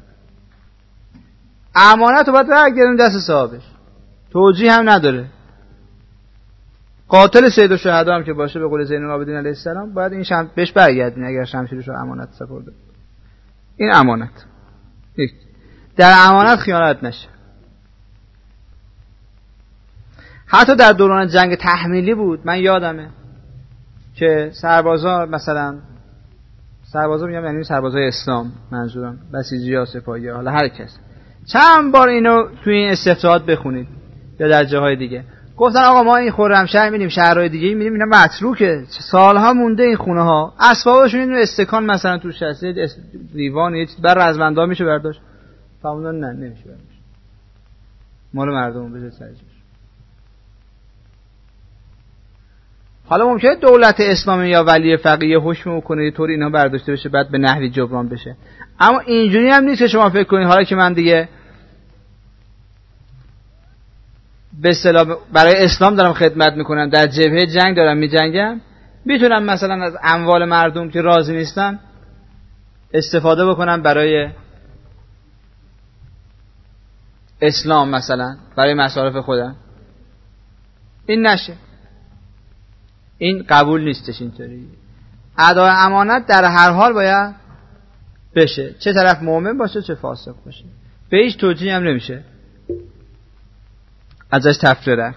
امانت رو باید برگردون دست صاحبش، توجیه هم نداره. قاتل سید الشهدا هم که باشه به قول زین العابدین علیه السلام باید این شم بهش برگردین اگر شمشیرش رو امانت سپرده. این امانت. یک، در امانت خیانت نشه. حتی در دوران جنگ تحمیلی بود، من یادمه که سربازا مثلا سربازا میگم یعنی سربازای اسلام منظورم، بسیجی‌ها، سپاهی‌ها، حالا هر کس، چند بار اینو توی این استفتاحات بخونید یا در جاهای دیگه، گفتن آقا ما این خرمشهر می‌ریم، شهرهای دیگه می‌ریم، اینا متروکه، سالها مونده این خونه ها، اسبابشون این استکان مثلا تو شسته دیوان یه چیز بر رزمندا میشه برداشت، فهمیدن نه نمیشه برداشت، مال مردم بذارید سرش. حالا ممکنه دولت اسلامی یا ولی فقیه حکم بکنه یه طوری اینا برداشته بشه بعد به نحوی جبران بشه، اما اینجوری هم نیست که شما فکر کنید حالا که من دیگه به اصطلاح برای اسلام دارم خدمت میکنم، در جبهه جنگ دارم میجنگم، میتونم مثلا از اموال مردم که راضی نیستن استفاده بکنم برای اسلام، مثلا برای مصارف خودم. این نشه، این قبول نیستش اینطوری. ادای امانت در هر حال باید بشه، چه طرف مؤمن باشه چه فاسق باشه. به هیچ توجیهی هم نمیشه ازش تفریه رفت.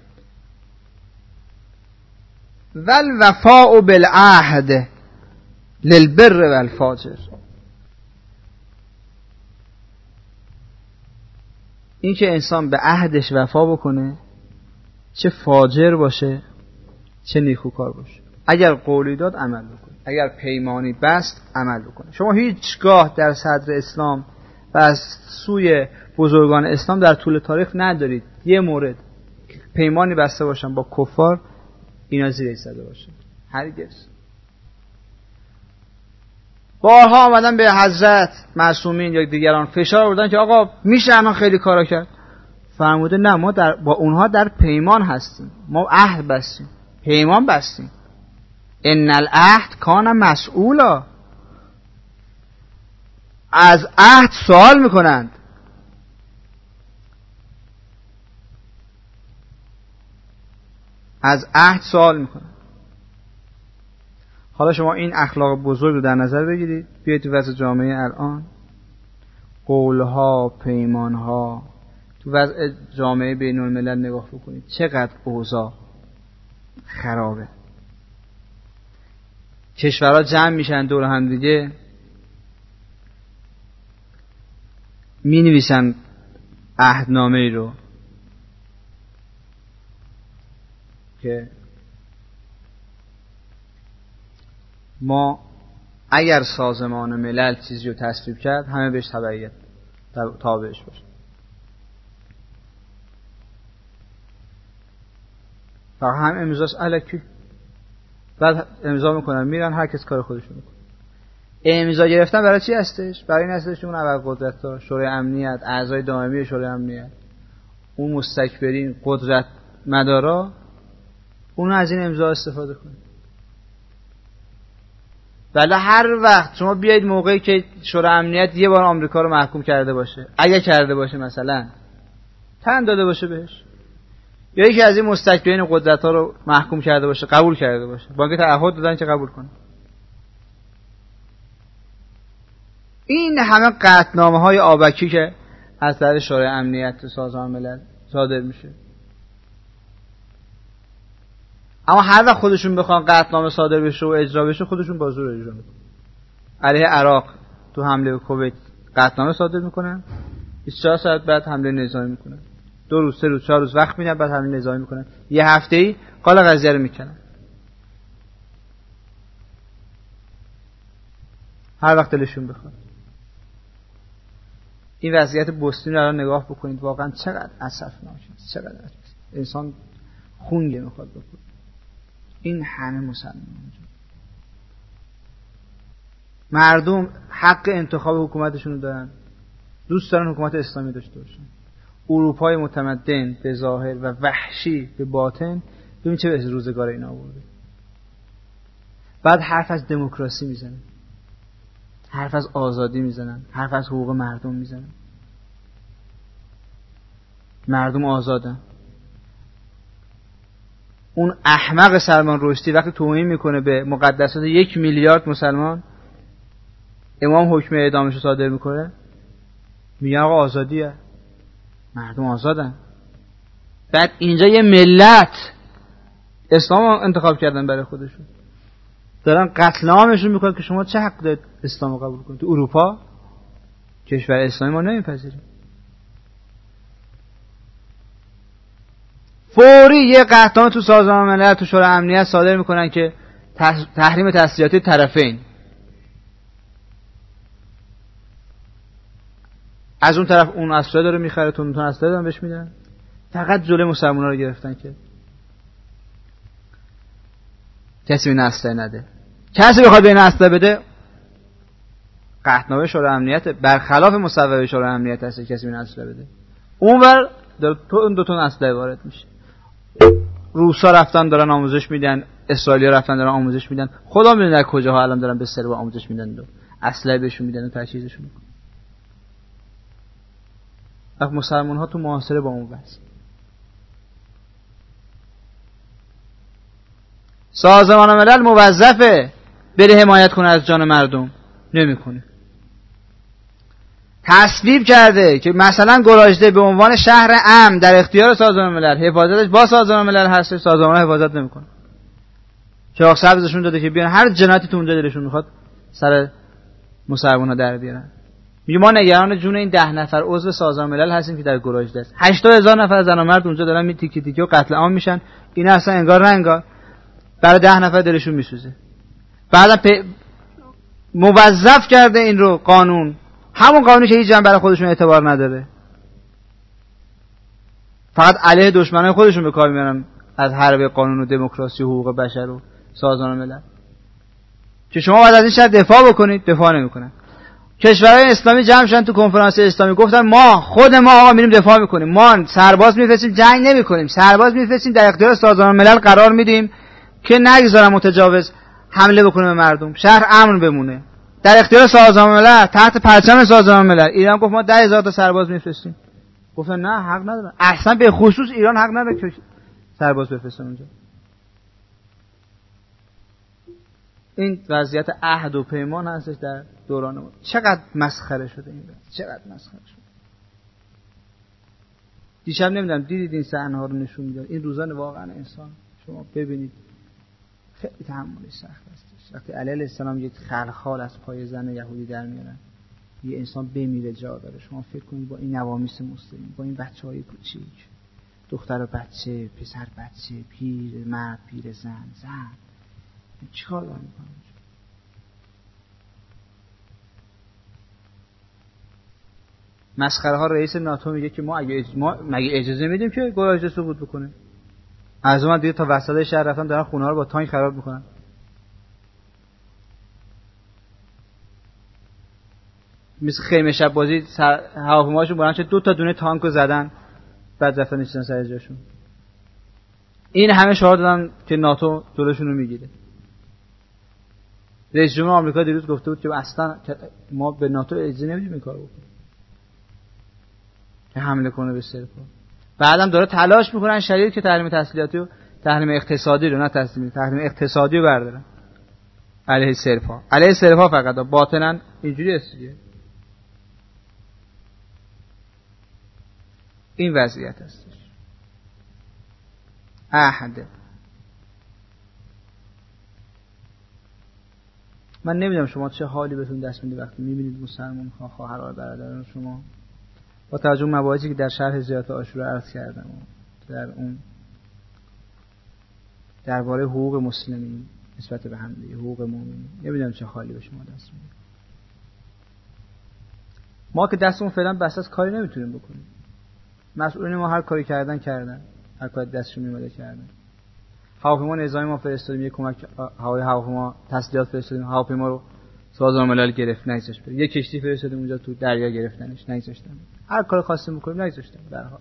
والوفاء بالعهد للبر والفاجر، این که انسان به عهدش وفا بکنه، چه فاجر باشه چه نیکوکار باشه. اگر قولی داد عمل بکنه، اگر پیمانی بست عمل بکنه. شما هیچگاه در صدر اسلام و از سوی بزرگان اسلام در طول تاریخ ندارید یه مورد پیمانی بسته باشن با کفار اینا زیر ایستاده باشه. هرگز. بارها آمدن به حضرت معصومین یا دیگران فشار آوردن که آقا میشه الان خیلی کارا کرد. فرموده نه، ما در با اونها در پیمان هستیم، ما عهد بستیم، پیمان بستیم. ان العهد کان مسئولا، از عهد سوال میکنند. از عهد سوال میکنند. حالا شما این اخلاق بزرگ رو در نظر بگیرید، بیایید تو وضع جامعه الان، قولها، پیمانها، تو وضع جامعه بین الملل نگاه بکنید چقدر اوضاع خرابه. کشورها جمع میشن دور هم دیگه، می نویسن عهدنامه ای رو که ما اگر سازمان ملل چیزی رو تصویب کرد همه بهش تبعیت تابعش باشه. فقط هم امضاش الکی، بعد امضا میکنن میرن هر کس کار خودش میکنه. امضا گرفتن برای چی هستش؟ برای این هستش اون ابرقدرت‌ها، شورای امنیت، اعضای دائمی شورای امنیت، اون مستکبرین قدرت مدارا، اون از این امضا استفاده کنه. ولی هر وقت شما بیایید موقعی که شورای امنیت یه بار آمریکا رو محکوم کرده باشه، اگه کرده باشه مثلا تن داده باشه بهش، یا یکی از این مستکبرین قدرت‌ها رو محکوم کرده باشه، قبول کرده باشه، با اینکه تعهد دادن که قبول کنه. این همه قطعنامه‌های آبکی که از طرف شورای امنیت و سازمان ملل صادر میشه، اما هر وقت خودشون بخوان قطعنامه صادر بشه و اجرا بشه خودشون با زور اجرا میکنن. علیه عراق تو حمله به کویت قطعنامه صادر میکنن، بیست و چهار ساعت بعد حمله نظامی میکنن، دو روز سه روز چهار روز وقت میدن بعد حمله نظامی میکنن، یه هفته‌ای قال قضیه رو میکنن. هر وقت دلشون بخواد. این وضعیت بوسنی رو الان نگاه بکنید، واقعا چقدر اسفناک است، چقدر انسان خونگه میخواد بکنه. این همه مسلمان مردم حق انتخاب حکومتشون رو دارن، دوست دارن حکومت اسلامی داشته باشن. اروپای متمدن به ظاهر و وحشی به باطن، ببین چه به روزگار اینا آورده. بعد حرف از دموکراسی میزنن، حرف از آزادی میزنن، حرف از حقوق مردم میزنن. مردم آزادن. اون احمق سلمان رشدی وقتی توهین میکنه به مقدسات یک میلیارد مسلمان، امام حکم اعدامش صادر میکنه، میگن آقا آزادیه، مردم آزادن. بعد اینجا یه ملت اسلام انتخاب کردن برای خودشون، دارن قتل عامشون میکنن که شما چه حق دارید اسلام رو قبول کنید؟ تو اروپا کشور اسلامی ما نمیپذیریم. فوری یه قطعنامه تو سازمان ملل تو شورای امنیت صادر میکنن که تحریم تسلیحاتی طرفین. از اون طرف اون اسلحه داره میخره، تو اون اسلحه دارن بهش میدن. فقط جلوی مسلمان‌ها رو گرفتن که کسی به اسلحه نده. کسی بخواد به این اسلحه بده، قطعنامه شورای امنیت برخلاف مصوبه شورای امنیت هست، کسی به اسلحه بده. اونور تو اون دو تا اسلحه وارد میشه. روسا رفتن دارن آموزش میدن، اسرائیلیا رفتن دارن آموزش میدن، خدا میدونه در کجاها الان دارن به سربا آموزش میدن و اسلحه بهشون میدن و تجهیزشون میکنن. وقت مسلمان ها تو محاصره با اون وضع. سازمان ملل موظفه بره حمایت کنه از جان مردم، نمیکنه. تصویب کرده که مثلا گراژده به عنوان شهر امن در اختیار سازمان ملل، حفاظتش با سازمان ملل هست، سازمان ملل حفاظت نمیکنه. چراغ سبزشون داده که بیان هر جنایتی تو اونجا دلشون میخواد سر مسلمان‌ها در بیارن. میگه ما نگران جون این ده نفر عضو سازمان ملل هستیم که در گراژده است. هشتاد هزار نفر زن و مرد اونجا دارن می تیکی تیکی و قتل عام میشن. اینا اصلا انگار نه انگار برای ده نفر دلشون میسوزه. بعدا پ... موظف کرده این رو قانون، همون قانونی که هیچ جنبه برای خودشون اعتبار نداره، فقط علیه دشمنای خودشون به کار میارن از حرب قانون و دموکراسی و حقوق بشر و سازمان ملل. که شما باید از این شهر دفاع بکنید، دفاع نمیکنن. کشورهای اسلامی جمع شدن تو کنفرانس اسلامی گفتن ما خود ما آقا میریم دفاع میکنیم، ما سرباز میفرستیم جنگ نمیکنیم، سرباز میفرستیم در اختیار سازمان ملل قرار میدیم که نگذارن متجاوز حمله بکنه به مردم، شهر امن بمونه در اختیار سازمان ملل، تحت پرچم سازمان ملل. ایران گفت ما ده هزار تا سرباز میفرستیم. گفتن نه حق ندارن، اصلا به خصوص ایران حق نداره که سرباز بفرسته اونجا. این وضعیت عهد و پیمان هستش در دوران ما. چقدر مسخره شده این وضع، چقدر مسخره شده. دیشب نمیدونم دیدید این صحنه ها رو نشون میداد. این روزان واقعا انسان شما ببینید خیلی تحملش سخت هستش. وقتی علی علیه السلام یک خلخال از پای زن یهودی در میارن، یه انسان بمیره جا داره. شما فکر کنید با این نوامیس مسلمین، با این بچهای کوچیک، دختر و بچه، پسر بچه، پیر مرد، پیر زن، زن چیکار دارن میکنن؟ مسخره ها. رئیس ناتو میگه که ما اگه ما مگه اجازه میدیم که گراژده سقوط بکنه؟ از اون دیگه تا وسط شهر رفتن دارن خونه ها رو با تانک خراب میکنن. مثل خیمه شب بازی هواپیماشون برن چه دو تا دونه تانکو زدن بعد رفتن نشستن سر جاشون. این همه شعار دادن که ناتو جلوشون رو میگیره. رئیس جمهور آمریکا دیروز گفته بود که اصلا ما به ناتو اجازه نمیدیم این کارو بکنه که حمله کنه به سرپا. بعدم داره تلاش میکنن شدید که تحریم تسلیحاتی و تحریم اقتصادی رو، نه تسلیم، تحریم اقتصادی رو بردارن علیه سرپا. علیه سرپا فقط باطنا اینجوری است دیگه. این وضعیت هستش. عهد. من نمیدونم شما چه حالی بهتون دست میده وقتی میبینید مسلمان ها خواهرای برادران شما با توجه به مباحثی که در شرح زیارت عاشورا عرض کردم و در اون درباره حقوق مسلمین نسبت به هم دیگه، حقوق مؤمنین، نمیدونم چه حالی به شما دست میده. ما که دستمون فعلا بس از کاری نمیتونیم بکنیم. مسئولین ما هر کاری کردن کردن، هر کاری دستشون میومده کردن. هواپیما نظامی ما فرستادیم، یک کمک هوای هواپیما تسلیحات فرستادیم، هواپیما رو سازمان ملل گرفت نگذاشت بره. یک کشتی فرستادیم اونجا تو دریا گرفتنش نگذاشتن. هر کاری خواستیم بکنیم نگذاشتن در حال.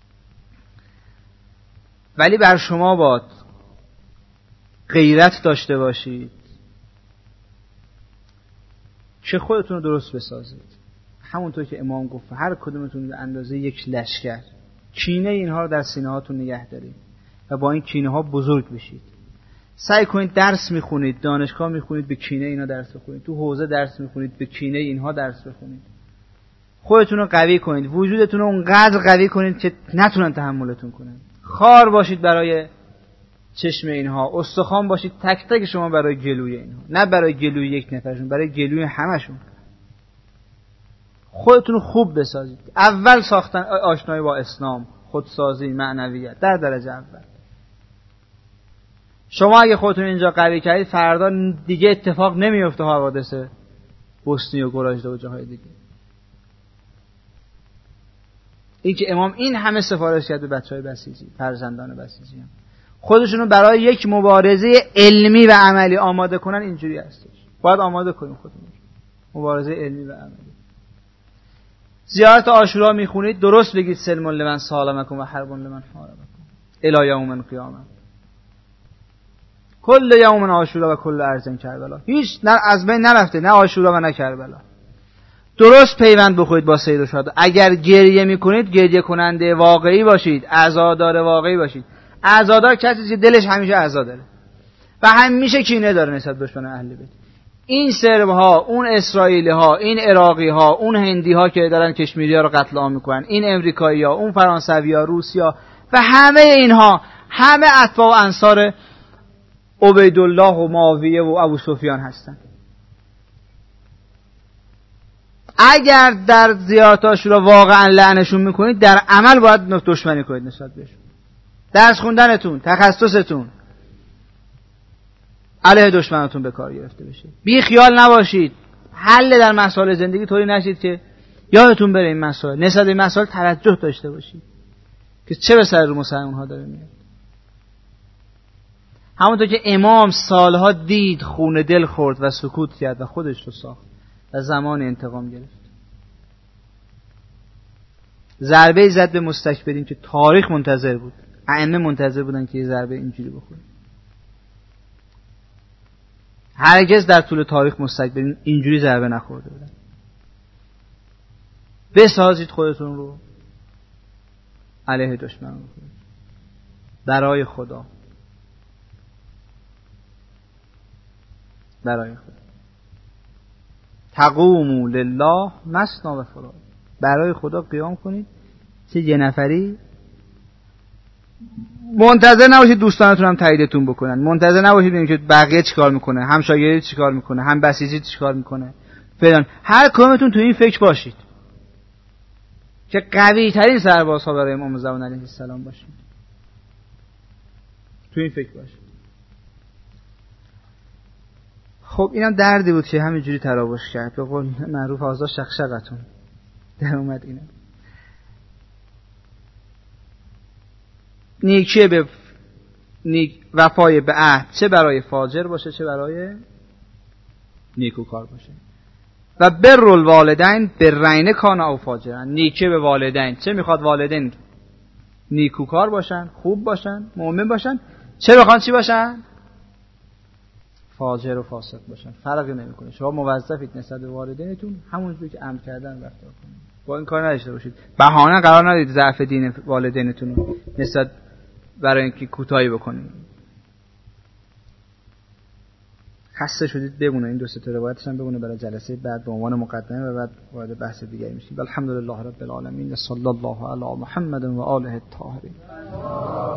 ولی بر شما باد غیرت داشته باشید که خودتون رو درست بسازید. همونطور که امام گفت هر کدومتون به اندازه یک لشکر کینه اینها رو در سینه هاتون نگه دارید و با این کینه ها بزرگ بشید. سعی کنید درس میخونید، دانشگاه میخونید، به کینه اینا درس بخونید، تو حوزه درس میخونید، به کینه اینها درس بخونید. خودتون رو قوی کنید، وجودتون رو اونقدر قوی کنید که نتونن تحملتون کنن. خار باشید برای چشم اینها، استخوان باشید تک تک شما برای گلوی اینها، نه برای گلوی یک نفرشون، برای گلوی همشون. خودتون رو خوب بسازید. اول ساختن آشنایی با اسلام، خودسازی، معنویت در درجه اول. شما اگه خودتون اینجا قوی کردید فردا دیگه اتفاق نمیفته حوادث بوسنی و گراژده و جاهای دیگه. این که امام این همه سفارش کرد به بچهای بسیجی، فرزندان بسیجی هم خودشونو برای یک مبارزه علمی و عملی آماده کنن، اینجوری هستش. باید آماده کنیم خودمون مبارزه علمی و عملی. زیارت عاشورا میخونید درست بگید سلم لمن سالمکم و حرب لمن حاربکم الی یوم القیامه. کل یوم عاشورا و کل ارض کربلا. هیچ نه از بین نرفته، نه عاشورا و نه کربلا. درست پیوند بخورید با سید و شهدا. اگر گریه میکنید گریه کننده واقعی باشید، عزادار واقعی باشید. عزادار کسی که دلش همیشه عزا داره و همیشه کینه داره نسبت به دشمن اهل بیت. این سرب ها، اون اسرائیلی ها، این عراقی ها، اون هندی ها که دارن کشمیری ها رو قتل عام میکنن، این امریکایی ها، اون فرانسوی ها، روسیا و همه اینها همه اتباع و انصار عبیدالله و معاویه و ابو سفیان هستن. اگر در زیارتاشون رو واقعا لعنشون میکنید، در عمل باید دشمنی کنید نسبت بهشون. درس خوندنتون، تخصصتون علیه دشمنتون به کار گرفته بشه. بی خیال نباشید. حل در مسائل زندگی طوری نشید که یادتون بره این مسائل، نسبت به این مسائل توجه داشته باشید که چه به سر رو مسلمان ها داره میاد. همونطور که امام سالها دید، خون دل خورد و سکوت کرد و خودش رو ساخت و زمان انتقام گرفت. ضربه زد به مستکبرین که تاریخ منتظر بود، ائمه منتظر بودن که یه ضربه اینجوری بخوره. هرگز در طول تاریخ مستکبرین اینجوری ضربه نخورده بودن. بسازید خودتون رو علیه دشمن برای خدا، برای خدا. تقوموا لله مثنی و فراد. برای خدا قیام کنید، چه یه نفری. منتظر نباشید دوستانتون هم تاییدتون بکنن، منتظر نباشید ببینید که بقیه چیکار میکنه، هم شاگردی چیکار میکنه، هم بسیجی چیکار میکنه فلان. هر کدومتون تو این فکر باشید که قوی ترین سربازها برای امام زمان علیه السلام باشید. تو این فکر باشید. خب اینم دردی بود که همینجوری تراوش کرد. به قول معروف آزاد شقشقتون در اومد. اینم نیکی به نیک وفای به عهد، چه برای فاجر باشه چه برای نیکوکار باشه. و بر الوالدین برین کان او فاجرن. نیکی به والدین، چه میخواد والدین نیکوکار باشن، خوب باشن، مؤمن باشن، چه بخوان چی باشن؟ فاجر و فاسق باشن. فرقی نمیکنه. شما موظفید نسبت به والدینتون همونجوری که امر کردن رفتار کنید. با این کار نداشته باشید. بهانه قرار ندید ضعف دین والدینتون رو نسبت برای اینکه کوتاهی بکنید. خسته شدید بمونه. این دو سه تا روایتش هم بمونه برای جلسه بعد به عنوان مقدمه و بعد وارد بحث دیگه میشیم. الحمدلله رب العالمین. صلی الله علی محمد و آله الطاهرین.